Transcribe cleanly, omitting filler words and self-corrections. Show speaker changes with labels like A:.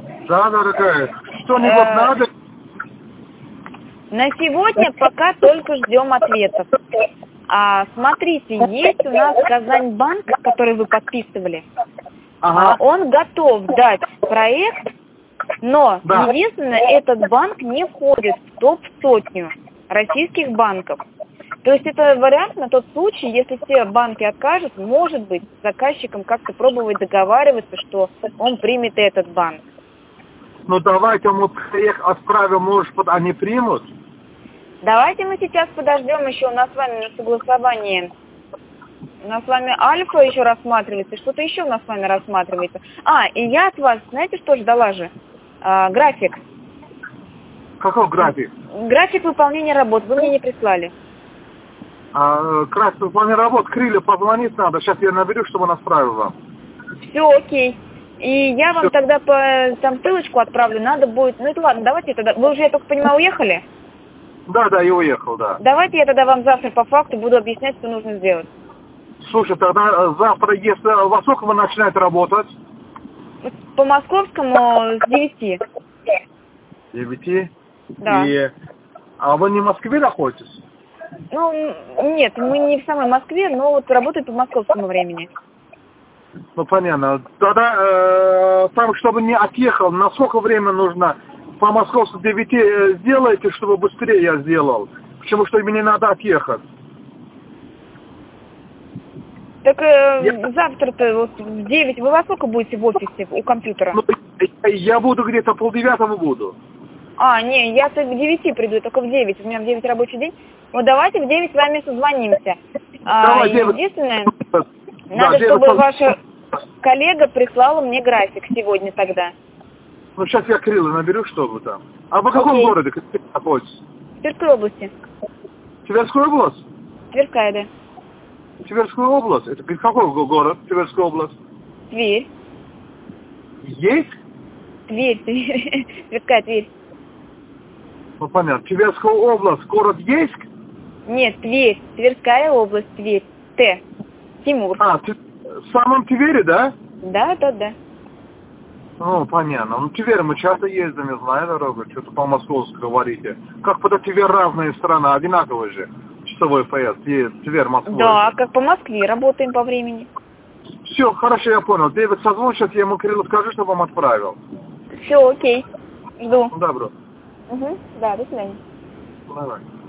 A: Да, дорогая. Что-нибудь надо?
B: На сегодня пока только ждем ответов. Смотрите, есть у нас Казань-банк, который вы подписывали.
A: Ага.
B: Он готов дать проект, но
A: Да.
B: единственное, этот банк не входит в топ-100 российских банков. То есть это вариант на тот случай, если все банки откажут, может быть, с заказчиком как-то пробовать договариваться, что он примет этот банк.
A: Ну давайте мы проект отправим, может быть, они примут.
B: Давайте мы сейчас подождем еще, у нас с вами на согласовании. У нас с вами Альфа еще рассматривается, что-то еще у нас с вами рассматривается. И я от вас, знаете, что ждала же? График.
A: Какой график?
B: График выполнения работ, вы мне не прислали.
A: График выполнения работ, Крылья позвонить надо, сейчас я наберу, чтобы он отправил вам.
B: Все, окей. И я вам тогда там ссылочку отправлю, надо будет... Ну это ладно, давайте тогда... Вы уже, я только понимаю, уехали?
A: Да, я уехал, да.
B: Давайте я тогда вам завтра по факту буду объяснять, что нужно сделать.
A: Слушай, тогда завтра, если во сколько вы начинаете работать?
B: По московскому с 9.
A: 9?
B: Да.
A: А вы не в Москве находитесь?
B: Ну, нет, мы не в самой Москве, но вот работаем по московскому времени.
A: Ну, понятно. Тогда, там, чтобы не отъехал, на сколько время нужно по московскому 9 сделайте, чтобы быстрее я сделал? Почему что мне надо отъехать?
B: Так завтра-то вот в 9, вы во сколько будете в офисе, у компьютера?
A: Ну, я буду где-то 8:30 буду.
B: Не, я к 9 приду, только в 9, у меня в 9 рабочий день. Вот давайте в 9 с вами созвонимся.
A: Давай, 9.
B: Единственное,
A: Да,
B: надо,
A: 9
B: чтобы ваша коллега прислала мне график сегодня тогда.
A: Ну, сейчас я Кирилла наберу, чтобы там. А в каком городе находитесь?
B: В Тверской области.
A: Тверская область?
B: Тверская, да.
A: Тверская область? Это какой город, Тверская область?
B: Тверь.
A: Есть?
B: Тверь. Тверская, Тверь.
A: Ну, понятно. Тверская область, город есть?
B: Нет, Тверь. Тверская область, Тверь. Т. Тимур.
A: В самом Твери, да?
B: Да.
A: Ну, понятно. Ну, Тверь мы часто ездим, я знаю дорогу, что-то по-московски говорите. Как по Тверь разные страны, одинаковые же. Часовой поезд, Тверь, Москва.
B: Да, как по Москве работаем по времени.
A: Все, хорошо, я понял. Дэвид созвон, сейчас я ему Кириллу скажу, чтобы вам отправил.
B: Все, окей. Жду.
A: Добро.
B: Да, до свидания.
A: Давай.